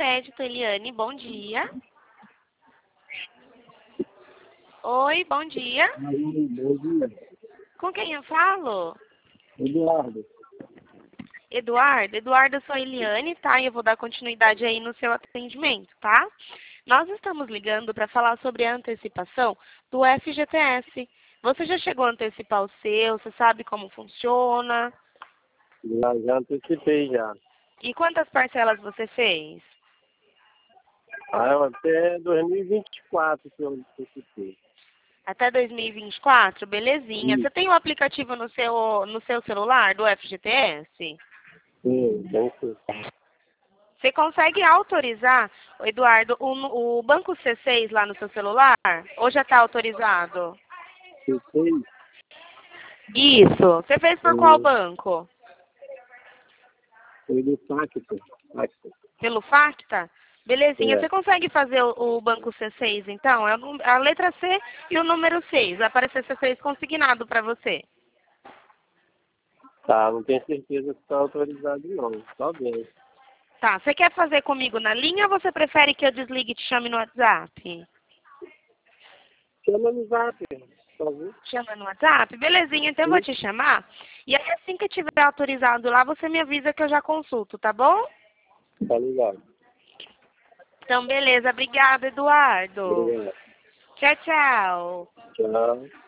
crédito, Eliane. Bom dia. Oi, bom dia. Bom dia. Com quem eu falo? Eduardo. Eduardo, eu sou a Eliane, tá? E eu vou dar continuidade aí no seu atendimento, tá? Nós estamos ligando para falar sobre a antecipação do FGTS. Você já chegou a antecipar o seu? Você sabe como funciona? Já antecipei já. E quantas parcelas você fez? Até 2024 que eu antecipei. Até 2024? Belezinha. Sim, Você tem o aplicativo no seu celular do FGTS? sim, bem sim. Você consegue autorizar, Eduardo, o banco C6 lá no seu celular? Ou já está autorizado? Antecipei, Isso. Você fez por qual banco? foi do Pacto. Pelo Facta? Belezinha. É, Você consegue fazer o banco C6, então? É a letra C e o número 6. Vai aparecer C6 consignado para você. tá, não tenho certeza se está autorizado não. Só bem. Tá. Você quer fazer comigo na linha ou você prefere que eu desligue e te chame no WhatsApp? Chama no Zap, por favor. Chama no WhatsApp? Belezinha, então eu vou Sim, te chamar. E aí, assim que tiver autorizado lá, você me avisa que eu já consulto, tá bom? tá ligado. Então, beleza. Obrigada, Eduardo. Obrigado. Tchau, tchau. Tchau.